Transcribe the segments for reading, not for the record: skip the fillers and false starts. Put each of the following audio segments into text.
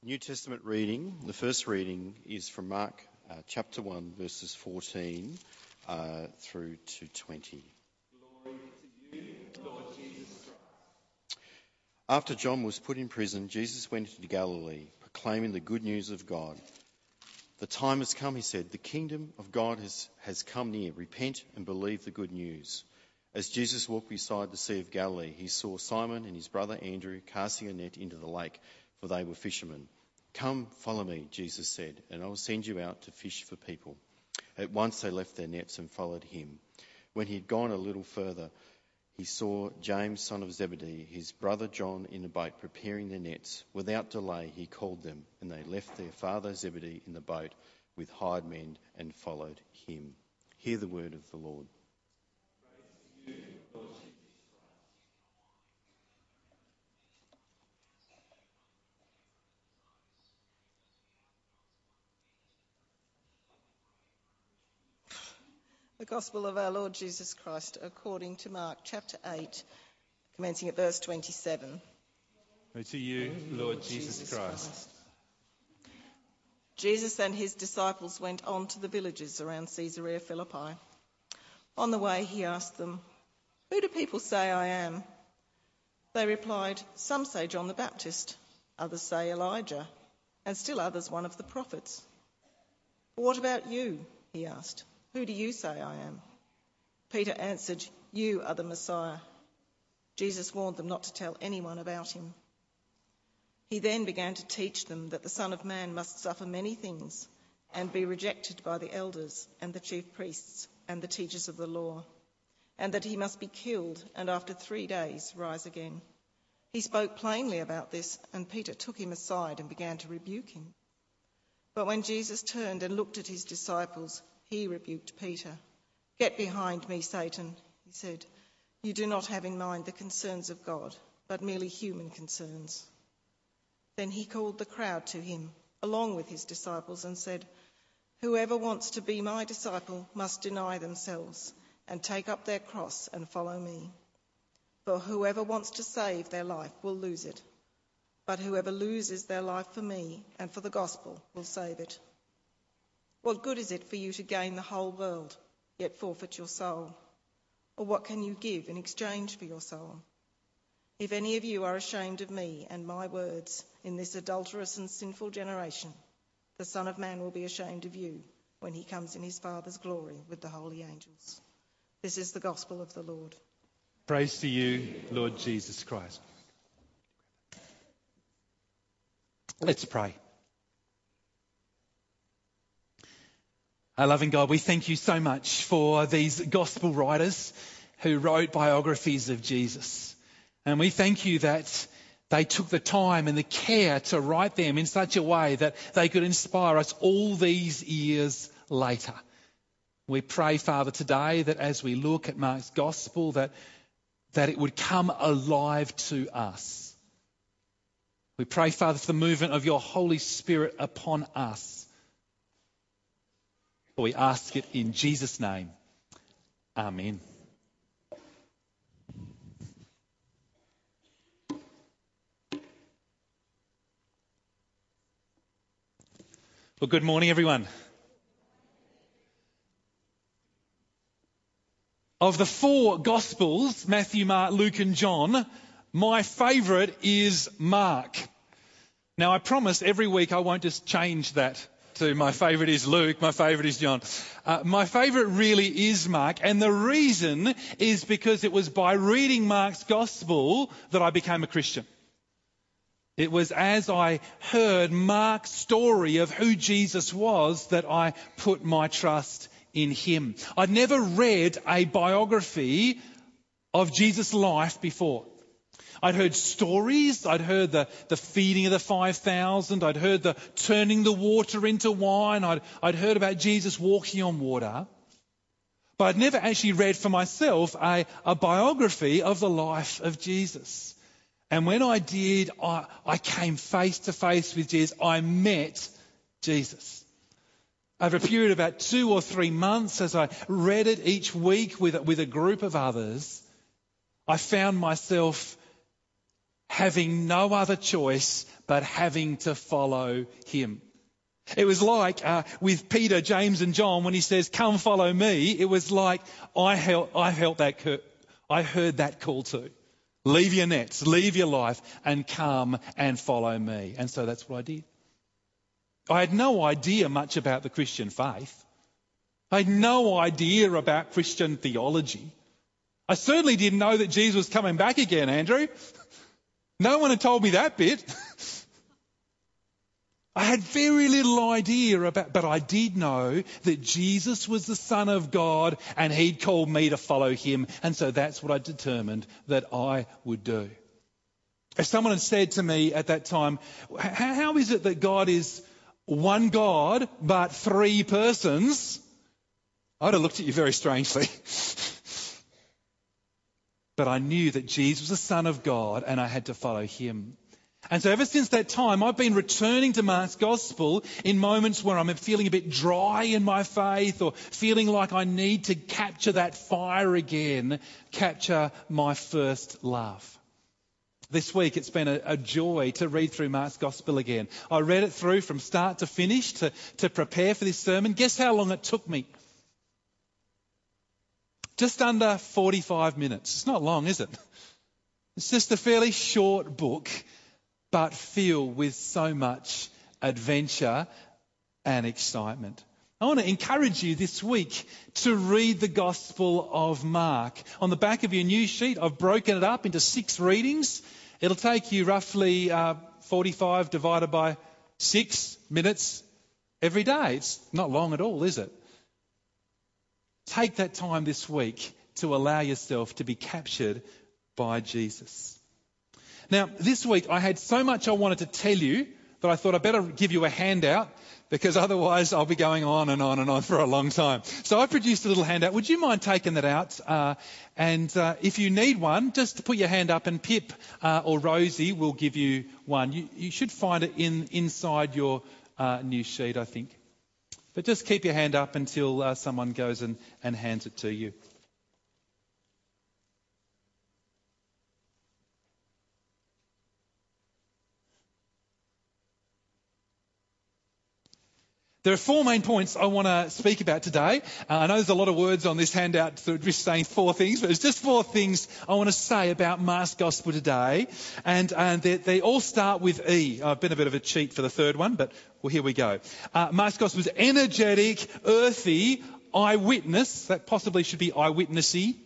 New Testament reading, the first reading is from Mark chapter 1, verses 14 through to 20. Glory to you, Lord Jesus Christ. After John was put in prison, Jesus went into Galilee, proclaiming the good news of God. The time has come, he said. The kingdom of God has come near. Repent and believe the good news. As Jesus walked beside the Sea of Galilee, he saw Simon and his brother Andrew casting a net into the lake, for they were fishermen. Come, follow me, Jesus said, and I will send you out to fish for people. At once they left their nets and followed him. When he had gone a little further, he saw James, son of Zebedee, his brother John, in a boat preparing their nets. Without delay he called them, and they left their father Zebedee in the boat with hired men and followed him. Hear the word of the Lord. Praise to you, Lord Jesus. The Gospel of our Lord Jesus Christ according to Mark chapter 8, commencing at verse 27. Glory to you, Lord Jesus Christ. Jesus and his disciples went on to the villages around Caesarea Philippi. On the way he asked them, "Who do people say I am?" They replied, "Some say John the Baptist, others say Elijah, and still others one of the prophets." "But what about you?" he asked. "Who do you say I am?" Peter answered, "You are the Messiah." Jesus warned them not to tell anyone about him. He then began to teach them that the Son of Man must suffer many things and be rejected by the elders and the chief priests and the teachers of the law, and that he must be killed and after 3 days rise again. He spoke plainly about this, and Peter took him aside and began to rebuke him. But when Jesus turned and looked at his disciples, he rebuked Peter. "Get behind me, Satan," he said. "You do not have in mind the concerns of God, but merely human concerns." Then he called the crowd to him, along with his disciples, and said, "Whoever wants to be my disciple must deny themselves and take up their cross and follow me. For whoever wants to save their life will lose it, but whoever loses their life for me and for the gospel will save it. What good is it for you to gain the whole world, yet forfeit your soul? Or what can you give in exchange for your soul? If any of you are ashamed of me and my words in this adulterous and sinful generation, the Son of Man will be ashamed of you when he comes in his Father's glory with the holy angels." This is the gospel of the Lord. Praise to you, Lord Jesus Christ. Let's pray. Our loving God, we thank you so much for these gospel writers who wrote biographies of Jesus. And we thank you that they took the time and the care to write them in such a way that they could inspire us all these years later. We pray, Father, today that as we look at Mark's gospel, that it would come alive to us. We pray, Father, for the movement of your Holy Spirit upon us. We ask it in Jesus' name. Amen. Well, good morning, everyone. Of the 4 Gospels, Matthew, Mark, Luke and John, my favourite is Mark. Now, I promise every week I won't just change that to my favourite is Luke, my favourite is John. My favourite really is Mark, and the reason is because it was by reading Mark's Gospel that I became a Christian. It was as I heard Mark's story of who Jesus was that I put my trust in him. I'd never read a biography of Jesus' life before. I'd heard stories, I'd heard the feeding of the 5,000, I'd heard the turning the water into wine, I'd heard about Jesus walking on water, but I'd never actually read for myself a biography of the life of Jesus. And when I did, I came face to face with Jesus. I met Jesus. Over a period of about 2 or 3 months, as I read it each week with a group of others, I found myself having no other choice but having to follow him. It was like with Peter, James and John when he says, "Come follow me." It was like I heard that call too. Leave your nets, leave your life and come and follow me. And so that's what I did. I had no idea much about the Christian faith. I had no idea about Christian theology. I certainly didn't know that Jesus was coming back again, Andrew. No one had told me that bit. I had very little idea but I did know that Jesus was the Son of God and he'd called me to follow him. And so that's what I determined that I would do. If someone had said to me at that time, how is it that God is one God but three persons? I'd have looked at you very strangely. But I knew that Jesus was the Son of God and I had to follow him. And so ever since that time, I've been returning to Mark's Gospel in moments where I'm feeling a bit dry in my faith or feeling like I need to capture that fire again, capture my first love. This week it's been a joy to read through Mark's Gospel again. I read it through from start to finish to prepare for this sermon. Guess how long it took me? Just under 45 minutes. It's not long, is it? It's just a fairly short book, but filled with so much adventure and excitement. I want to encourage you this week to read the Gospel of Mark. On the back of your news sheet, I've broken it up into 6 readings. It'll take you roughly 45 divided by 6 minutes every day. It's not long at all, is it? Take that time this week to allow yourself to be captured by Jesus. Now, this week I had so much I wanted to tell you that I thought I'd better give you a handout because otherwise I'll be going on and on and on for a long time. So I produced a little handout. Would you mind taking that out? And if you need one, just put your hand up and Pip or Rosie will give you one. You should find it inside your news sheet, I think. But just keep your hand up until someone goes and hands it to you. There are 4 main points I want to speak about today. I know there's a lot of words on this handout, so just saying 4 things, but it's just 4 things I want to say about Mark's Gospel today. And they all start with E. I've been a bit of a cheat for the third one, but well, here we go. Mark's Gospel is energetic, earthy, eyewitness, that possibly should be eyewitnessy,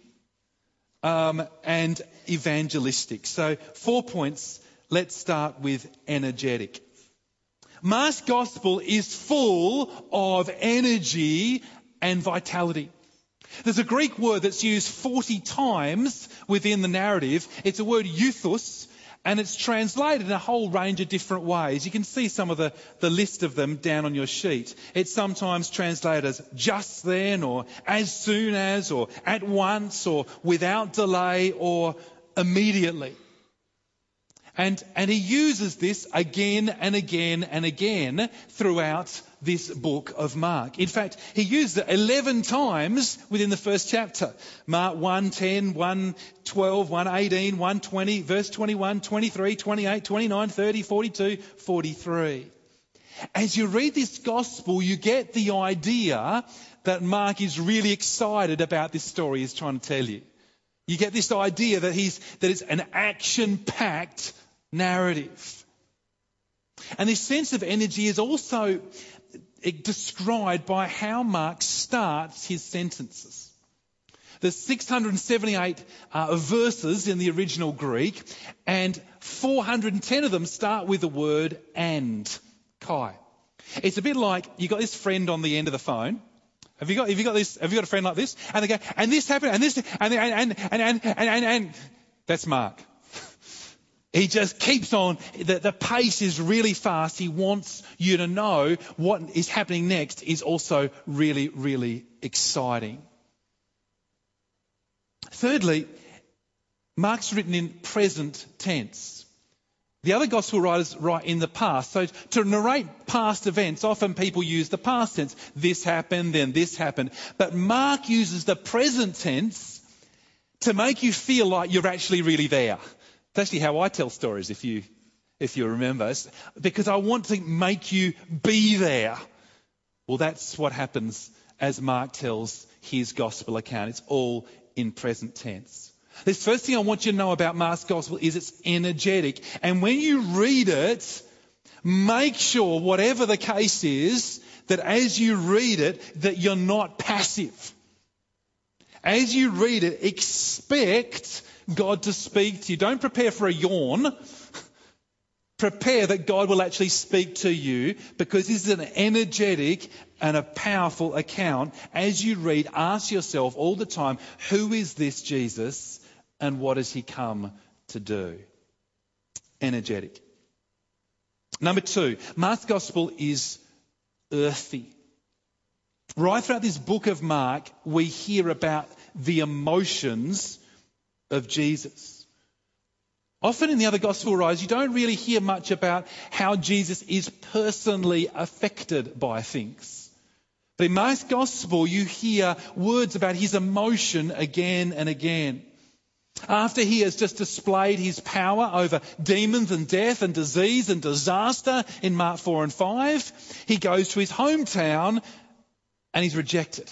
and evangelistic. So 4 points. Let's start with energetic. Mark's Gospel is full of energy and vitality. There's a Greek word that's used 40 times within the narrative. It's a word euthus, and it's translated in a whole range of different ways. You can see some of the list of them down on your sheet. It's sometimes translated as just then, or as soon as, or at once, or without delay, or immediately. And he uses this again and again and again throughout this book of Mark. In fact, he used it 11 times within the first chapter. Mark 1:10, 1:12, 1:18, 1:20, verse 21, 23, 28, 29, 30, 42, 43. As you read this gospel, you get the idea that Mark is really excited about this story he's trying to tell you. You get this idea that it's an action-packed narrative. And this sense of energy is also described by how Mark starts his sentences. There's 678 verses in the original Greek, and 410 of them start with the word and, kai. It's a bit like you got this friend on the end of the phone. Have you got a friend like this? And they go, and this happened, and this, and that's Mark. He just keeps on. The pace is really fast. He wants you to know what is happening next is also really, really exciting. Thirdly, Mark's written in present tense. The other gospel writers write in the past. So to narrate past events, often people use the past tense. This happened, then this happened. But Mark uses the present tense to make you feel like you're actually really there. It's actually how I tell stories, if you remember. It's because I want to make you be there. Well, that's what happens as Mark tells his gospel account. It's all in present tense. The first thing I want you to know about Mark's gospel is it's energetic. And when you read it, make sure, whatever the case is, that as you read it, that you're not passive. As you read it, expect God to speak to you. Don't prepare for a yawn. Prepare that God will actually speak to you, because this is an energetic and a powerful account. As you read, ask yourself all the time, who is this Jesus and what has he come to do? Energetic. Number 2, Mark's gospel is earthy. Right throughout this book of Mark, we hear about the emotions of Jesus. Often in the other gospel writers, you don't really hear much about how Jesus is personally affected by things. But in Mark's gospel, you hear words about his emotion again and again. After he has just displayed his power over demons and death and disease and disaster in Mark 4 and 5, he goes to his hometown and he's rejected.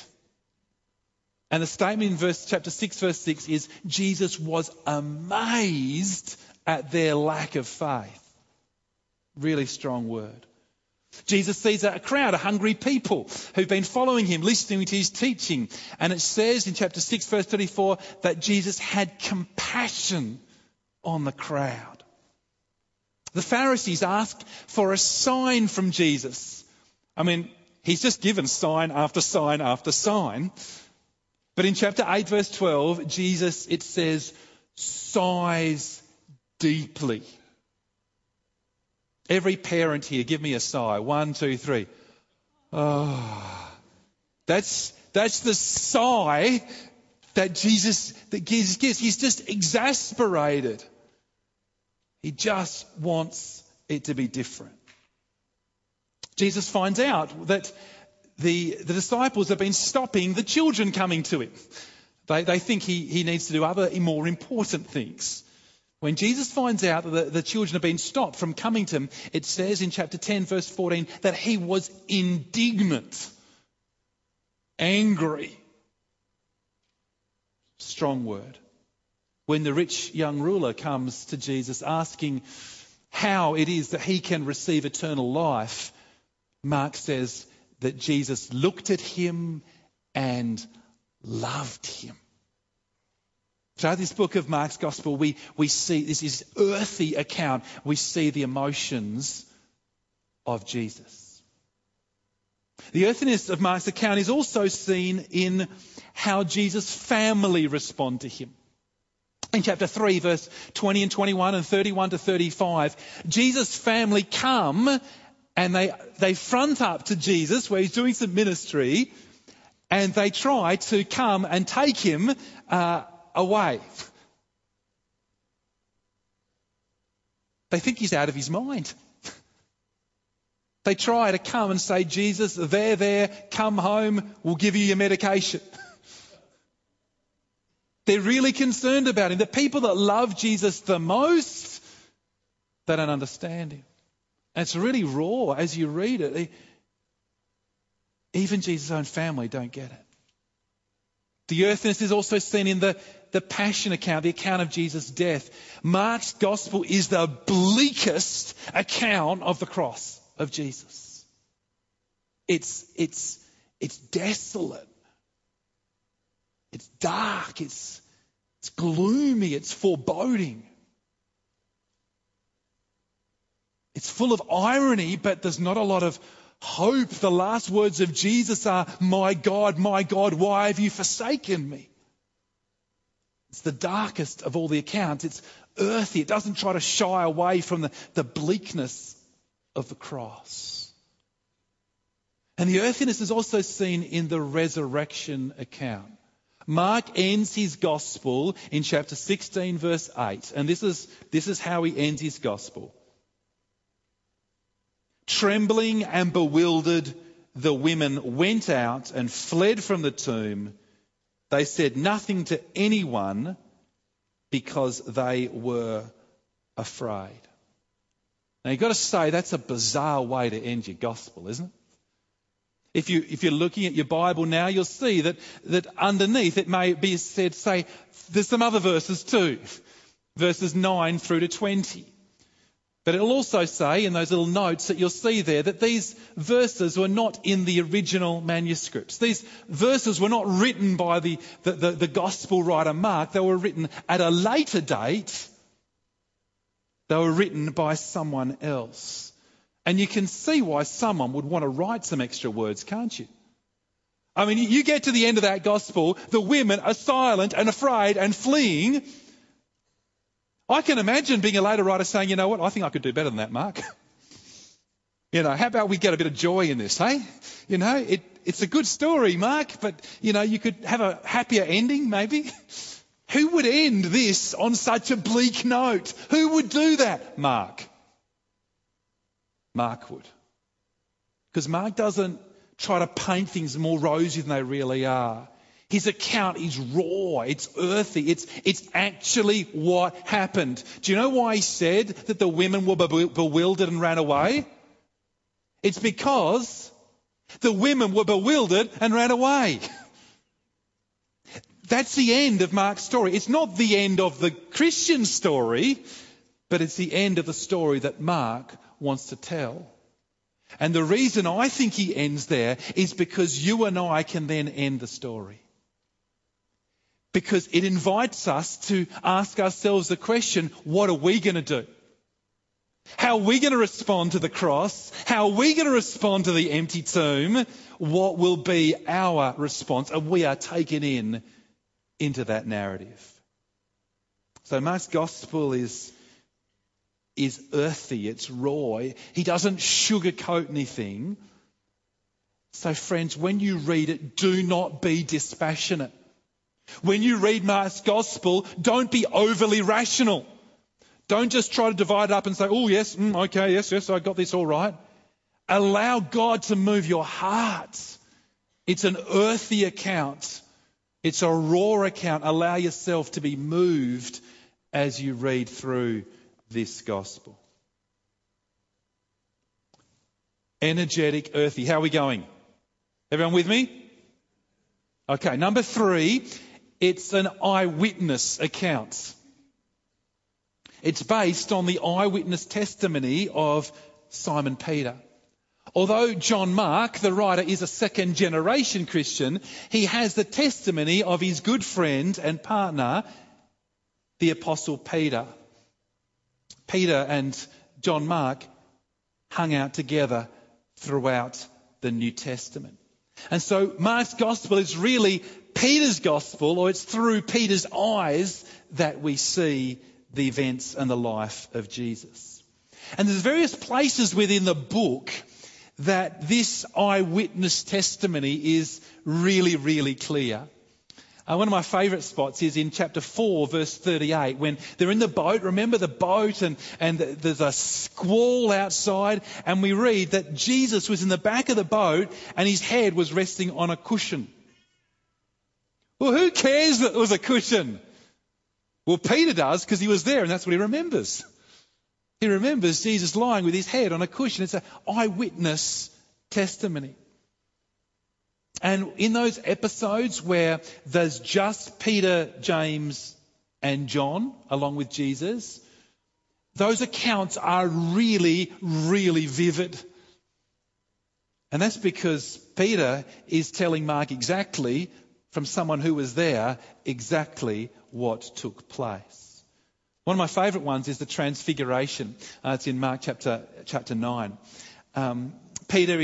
And the statement in chapter 6, verse 6 is, Jesus was amazed at their lack of faith. Really strong word. Jesus sees a crowd of hungry people who've been following him, listening to his teaching. And it says in chapter 6, verse 34, that Jesus had compassion on the crowd. The Pharisees asked for a sign from Jesus. I mean, he's just given sign after sign after sign. But in chapter 8, verse 12, Jesus, it says, sighs deeply. Every parent here, give me a sigh. 1, 2, 3. Oh, that's the sigh that Jesus gives. He's just exasperated. He just wants it to be different. Jesus finds out that the disciples have been stopping the children coming to him. They think he needs to do other more important things. When Jesus finds out that the children have been stopped from coming to him, it says in chapter 10, verse 14, that he was indignant, angry. Strong word. When the rich young ruler comes to Jesus asking how it is that he can receive eternal life, Mark says that Jesus looked at him and loved him. Throughout this book of Mark's gospel, we see this is earthy account. We see the emotions of Jesus. The earthiness of Mark's account is also seen in how Jesus' family respond to him. In chapter 3, verse 20 and 21 and 31 to 35, Jesus' family come and they front up to Jesus where he's doing some ministry, and they try to come and take him away. They think he's out of his mind. They try to come and say, Jesus, there, come home, we'll give you your medication. They're really concerned about him. The people that love Jesus the most, they don't understand him. And it's really raw as you read it. Even Jesus' own family don't get it. The earthiness is also seen in the passion account, the account of Jesus' death. Mark's gospel is the bleakest account of the cross of Jesus. It's desolate. It's dark. It's gloomy. It's foreboding. It's full of irony, but there's not a lot of hope. The last words of Jesus are, my God, why have you forsaken me? It's the darkest of all the accounts. It's earthy. It doesn't try to shy away from the bleakness of the cross. And the earthiness is also seen in the resurrection account. Mark ends his gospel in chapter 16, verse 8. And this is how he ends his gospel. Trembling and bewildered, the women went out and fled from the tomb. They said nothing to anyone because they were afraid. Now you've got to say that's a bizarre way to end your gospel, isn't it? If you're looking at your Bible now, you'll see that underneath it may be said, say, there's some other verses too, verses 9 through to 20. But it'll also say in those little notes that you'll see there that these verses were not in the original manuscripts. These verses were not written by the gospel writer Mark. They were written at a later date. They were written by someone else. And you can see why someone would want to write some extra words, can't you? I mean, you get to the end of that gospel, the women are silent and afraid and fleeing. I can imagine being a later writer saying, you know what, I think I could do better than that, Mark. How about we get a bit of joy in this, hey? It's a good story, Mark, but, you could have a happier ending, maybe. Who would end this on such a bleak note? Who would do that? Mark. Mark would. Because Mark doesn't try to paint things more rosy than they really are. His account is raw, it's earthy, it's actually what happened. Do you know why he said that the women were bewildered and ran away? It's because the women were bewildered and ran away. That's the end of Mark's story. It's not the end of the Christian story, but it's the end of the story that Mark wants to tell. And the reason I think he ends there is because you and I can then end the story. Because it invites us to ask ourselves the question, what are we going to do? How are we going to respond to the cross? How are we going to respond to the empty tomb? What will be our response? And we are taken into that narrative. So Mark's gospel is earthy, it's raw. He doesn't sugarcoat anything. So friends, when you read it, do not be dispassionate. When you read Mark's gospel, don't be overly rational. Don't just try to divide it up and say, oh yes, okay, yes, I got this all right. Allow God to move your heart. It's an earthy account. It's a raw account. Allow yourself to be moved as you read through this gospel. Energetic, earthy. How are we going? Everyone with me? Okay, number 3, it's an eyewitness account. It's based on the eyewitness testimony of Simon Peter. Although John Mark, the writer, is a second-generation Christian, he has the testimony of his good friend and partner, the Apostle Peter. Peter and John Mark hung out together throughout the New Testament. And so Mark's gospel is really Peter's gospel, or it's through Peter's eyes that we see the events and the life of Jesus. And there's various places within the book that this eyewitness testimony is really, really clear. One of my favourite spots is in chapter 4, verse 38, when they're in the boat. Remember the boat and there's a squall outside, and we read that Jesus was in the back of the boat and his head was resting on a cushion. Well, who cares that it was a cushion? Well, Peter does, because he was there and that's what he remembers. He remembers Jesus lying with his head on a cushion. It's an eyewitness testimony. And in those episodes where there's just Peter, James and John along with Jesus, those accounts are really, really vivid. And that's because Peter is telling Mark exactly, from someone who was there, exactly what took place. One of my favourite ones is the Transfiguration. It's in Mark chapter 9. Peter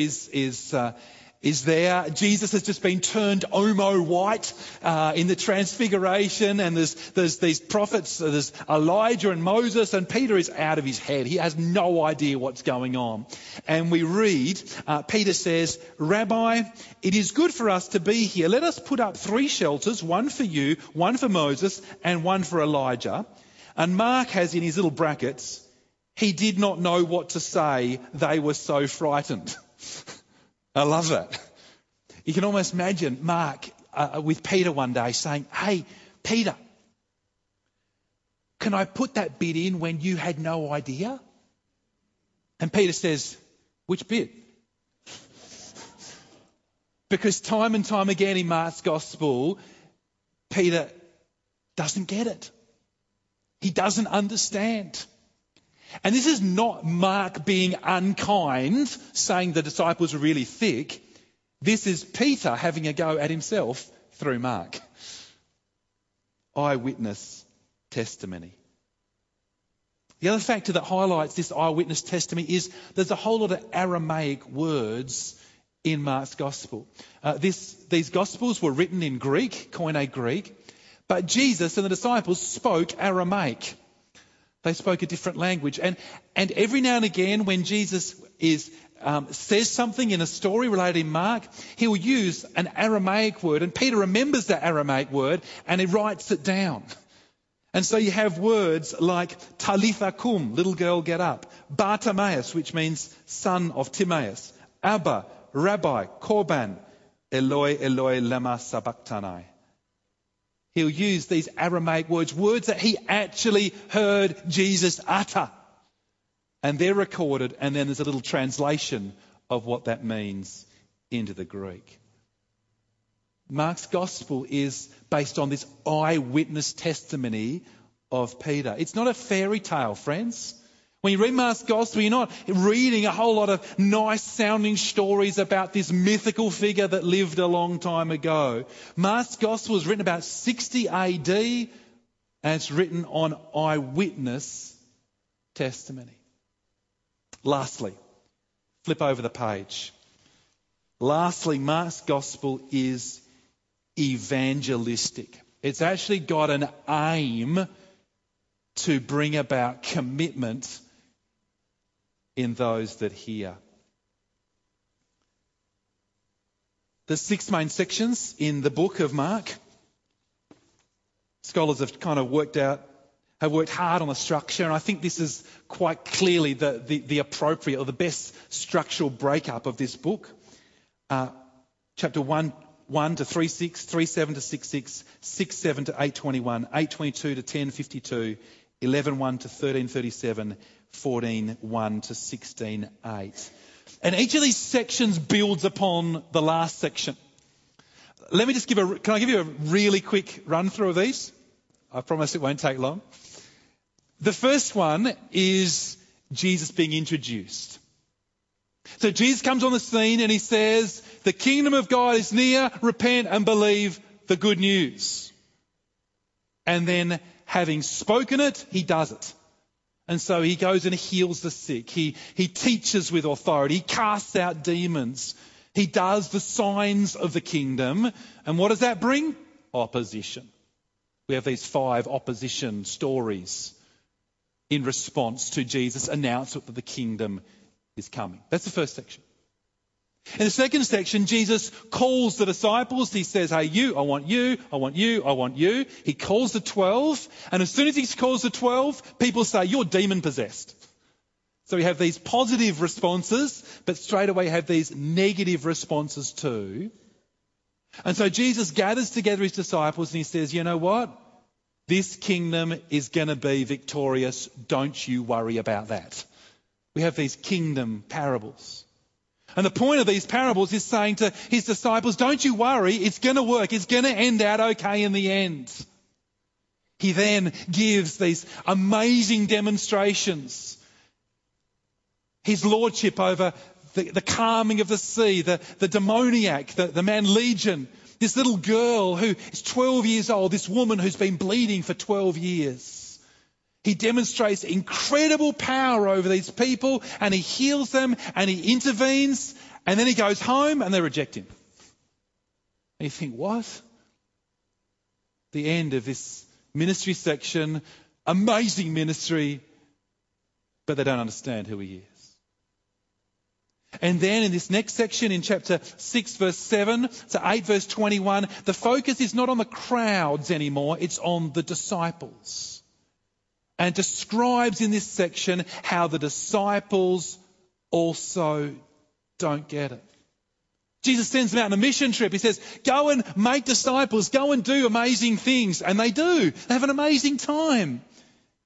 is there. Jesus has just been turned Omo white in the Transfiguration, and there's these prophets. There's Elijah and Moses, and Peter is out of his head. He has no idea what's going on. And we read, Peter says, "Rabbi, it is good for us to be here. Let us put up 3 shelters, one for you, one for Moses, and one for Elijah." And Mark has in his little brackets, "He did not know what to say. They were so frightened." I love that. You can almost imagine Mark with Peter one day saying, "Hey, Peter, can I put that bit in when you had no idea? And Peter says, which bit? Because time and time again in Mark's Gospel, Peter doesn't get it. He doesn't understand. And this is not Mark being unkind, saying the disciples were really thick. This is Peter having a go at himself through Mark. Eyewitness testimony. The other factor that highlights this eyewitness testimony is there's a whole lot of Aramaic words in Mark's Gospel. These Gospels were written in Greek, Koine Greek, but Jesus and the disciples spoke Aramaic. They spoke a different language. And every now and again when Jesus says something in a story related in Mark, he'll use an Aramaic word, and Peter remembers that Aramaic word and he writes it down. And so you have words like Talitha kum, little girl get up, Bartimaeus, which means son of Timaeus, Abba, Rabbi, Korban, Eloi, Eloi, lama sabachthani. He'll use these Aramaic words that he actually heard Jesus utter. And they're recorded, and then there's a little translation of what that means into the Greek. Mark's Gospel is based on this eyewitness testimony of Peter. It's not a fairy tale, friends. When you read Mark's Gospel, you're not reading a whole lot of nice sounding stories about this mythical figure that lived a long time ago. Mark's Gospel was written about 60 AD and it's written on eyewitness testimony. Lastly, flip over the page. Lastly, Mark's Gospel is evangelistic. It's actually got an aim to bring about commitment in those that hear. There's 6 main sections in the book of Mark. Scholars have kind of worked hard on the structure, and I think this is quite clearly the appropriate or the best structural breakup of this book. Chapter 1 to 3:6, 3:7 to 6:6, 6:7 to 8:21, 8:22 to 10:52, 11:1 to 13:37, 14:1 to 16:8. And each of these sections builds upon the last section. Let me just can I give you a really quick run through of these? I promise it won't take long. The first one is Jesus being introduced. So Jesus comes on the scene and he says, the kingdom of God is near, repent and believe the good news. And then having spoken it, he does it. And so he goes and heals the sick. He teaches with authority. He casts out demons. He does the signs of the kingdom. And what does that bring? Opposition. We have these 5 opposition stories in response to Jesus' announcement that the kingdom is coming. That's the first section. In the second section, Jesus calls the disciples. He says, hey, you, I want you, I want you, I want you. He calls the 12. And as soon as he calls the 12, people say, you're demon possessed. So we have these positive responses, but straight away have these negative responses too. And so Jesus gathers together his disciples and he says, you know what? This kingdom is going to be victorious. Don't you worry about that. We have these kingdom parables. And the point of these parables is saying to his disciples, don't you worry, it's going to work. It's going to end out okay in the end. He then gives these amazing demonstrations. His lordship over the calming of the sea, the demoniac, the man Legion, this little girl who is 12 years old, this woman who's been bleeding for 12 years. He demonstrates incredible power over these people and he heals them and he intervenes and then he goes home and they reject him. And you think, what? The end of this ministry section, amazing ministry, but they don't understand who he is. And then in this next section, in chapter 6, verse 7 to 8, verse 21, the focus is not on the crowds anymore, it's on the disciples. And describes in this section how the disciples also don't get it. Jesus sends them out on a mission trip. He says, go and make disciples, go and do amazing things. And they do. They have an amazing time.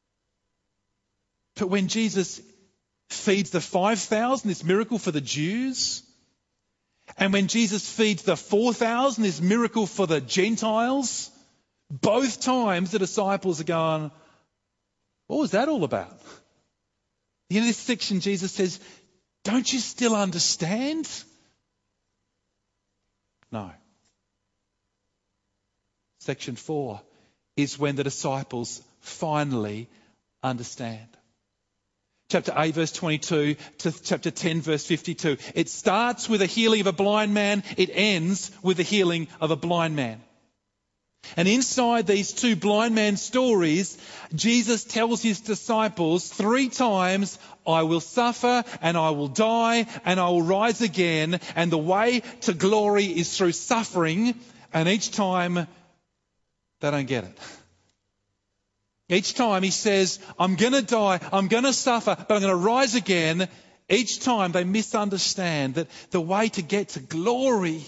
But when Jesus feeds the 5,000, this miracle for the Jews, and when Jesus feeds the 4,000, this miracle for the Gentiles, both times the disciples are going, what was that all about? At the end of this section, Jesus says, don't you still understand? No. Section 4 is when the disciples finally understand. Chapter 8 verse 22 to chapter 10 verse 52. It starts with a healing of a blind man. It ends with the healing of a blind man. And inside these two blind man stories, Jesus tells his disciples 3 times, I will suffer and I will die and I will rise again. And the way to glory is through suffering. And each time they don't get it. Each time he says, I'm going to die, I'm going to suffer, but I'm going to rise again. Each time they misunderstand that the way to get to glory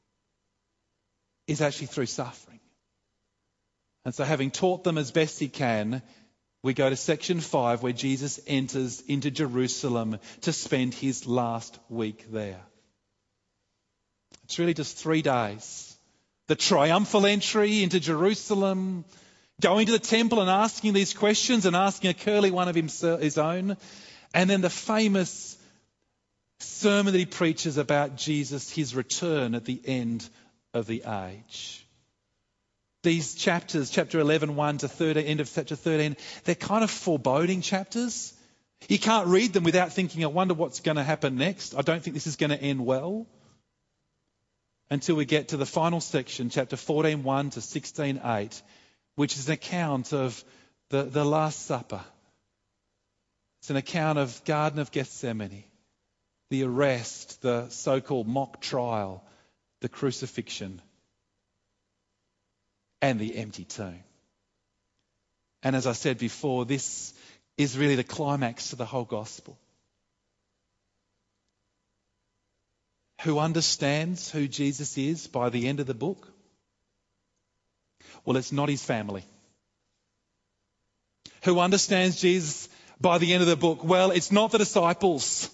is actually through suffering. And so having taught them as best he can, we go to section 5 where Jesus enters into Jerusalem to spend his last week there. It's really just 3 days. The triumphal entry into Jerusalem, going to the temple and asking these questions and asking a curly one of his own. And then the famous sermon that he preaches about Jesus, his return at the end of the age. These chapters, chapter 11, 1 to 13, end of chapter 13, they're kind of foreboding chapters. You can't read them without thinking, I wonder what's going to happen next. I don't think this is going to end well. Until we get to the final section, chapter 14, 1 to 16, 8, which is an account of the Last Supper. It's an account of Garden of Gethsemane, the arrest, the so-called mock trial, the crucifixion, and the empty tomb. And as I said before, this is really the climax to the whole gospel. Who understands who Jesus is by the end of the book? Well, it's not his family. Who understands Jesus by the end of the book? Well, it's not the disciples.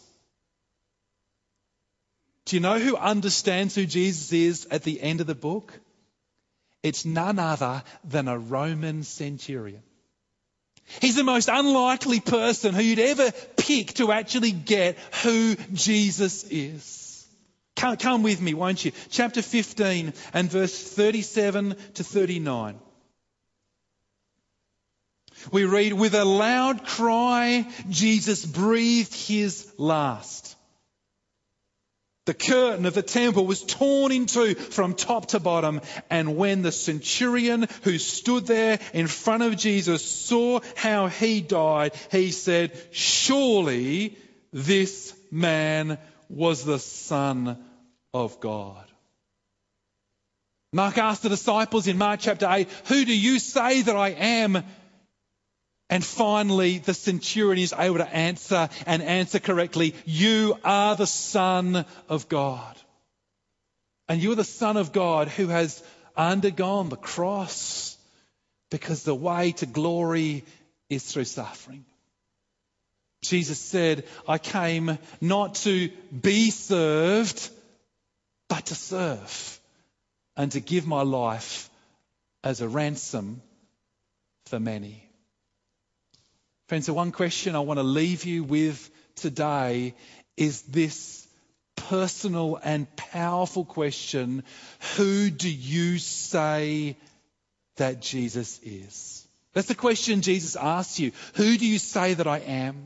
Do you know who understands who Jesus is at the end of the book? It's none other than a Roman centurion. He's the most unlikely person who you'd ever pick to actually get who Jesus is. Come with me, won't you? Chapter 15 and verse 37 to 39. We read, with a loud cry, Jesus breathed his last. The curtain of the temple was torn in two from top to bottom. And when the centurion who stood there in front of Jesus saw how he died, he said, surely this man was the Son of God. Mark asked the disciples in Mark chapter 8, who do you say that I am? And finally, the centurion is able to answer correctly. You are the Son of God. And you are the Son of God who has undergone the cross, because the way to glory is through suffering. Jesus said, I came not to be served, but to serve, and to give my life as a ransom for many. Friends, the one question I want to leave you with today is this personal and powerful question. Who do you say that Jesus is? That's the question Jesus asks you. Who do you say that I am?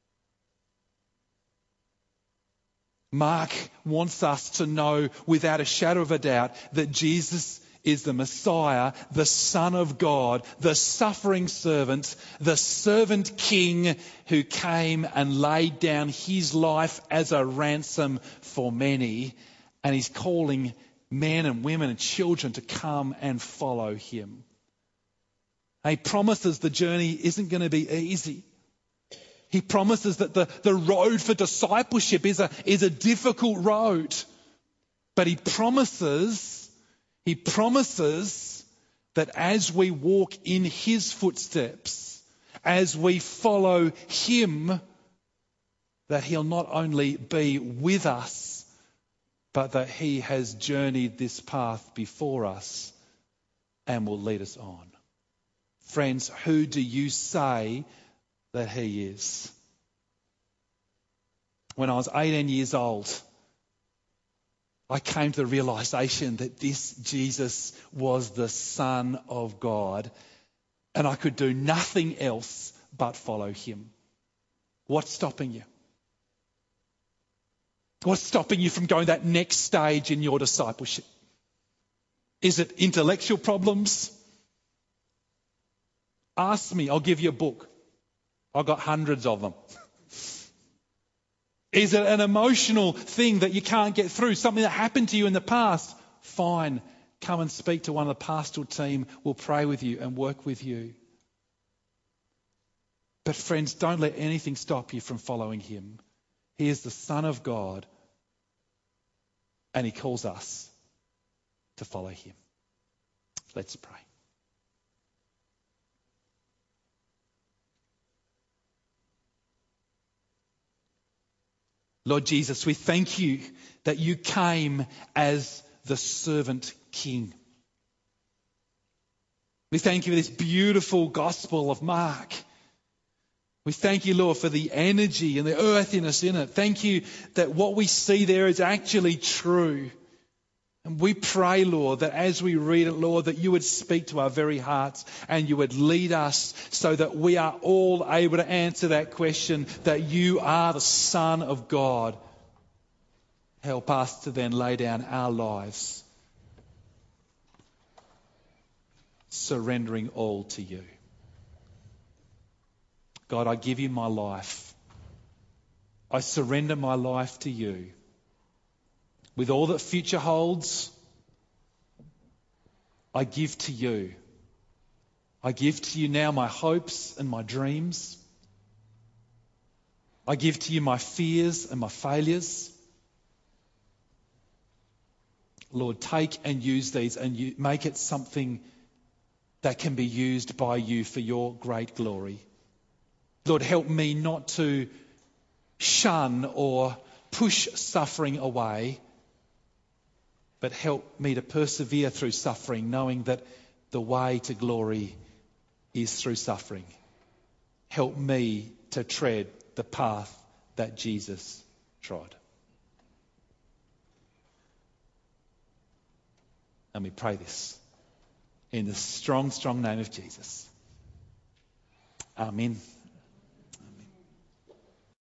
Mark wants us to know without a shadow of a doubt that Jesus is the Messiah, the Son of God, the suffering servant, the servant king who came and laid down his life as a ransom for many. And he's calling men and women and children to come and follow him. He promises the journey isn't going to be easy. He promises that the road for discipleship is a difficult road. But he promises that as we walk in his footsteps, as we follow him, that he'll not only be with us, but that he has journeyed this path before us and will lead us on. Friends, who do you say that he is? When I was 18 years old, I came to the realization that this Jesus was the Son of God, and I could do nothing else but follow him. What's stopping you? What's stopping you from going that next stage in your discipleship? Is it intellectual problems? Ask me, I'll give you a book. I've got hundreds of them. Is it an emotional thing that you can't get through? Something that happened to you in the past? Fine. Come and speak to one of the pastoral team. We'll pray with you and work with you. But friends, don't let anything stop you from following him. He is the Son of God, and he calls us to follow him. Let's pray. Lord Jesus, we thank you that you came as the servant king. We thank you for this beautiful gospel of Mark. We thank you, Lord, for the energy and the earthiness in it. Thank you that what we see there is actually true. And we pray, Lord, that as we read it, Lord, that you would speak to our very hearts and you would lead us so that we are all able to answer that question, that you are the Son of God. Help us to then lay down our lives, surrendering all to you. God, I give you my life. I surrender my life to you. With all that future holds, I give to you. I give to you now my hopes and my dreams. I give to you my fears and my failures. Lord, take and use these and make it something that can be used by you for your great glory. Lord, help me not to shun or push suffering away, but help me to persevere through suffering, knowing that the way to glory is through suffering. Help me to tread the path that Jesus trod. And we pray this in the strong, strong name of Jesus. Amen.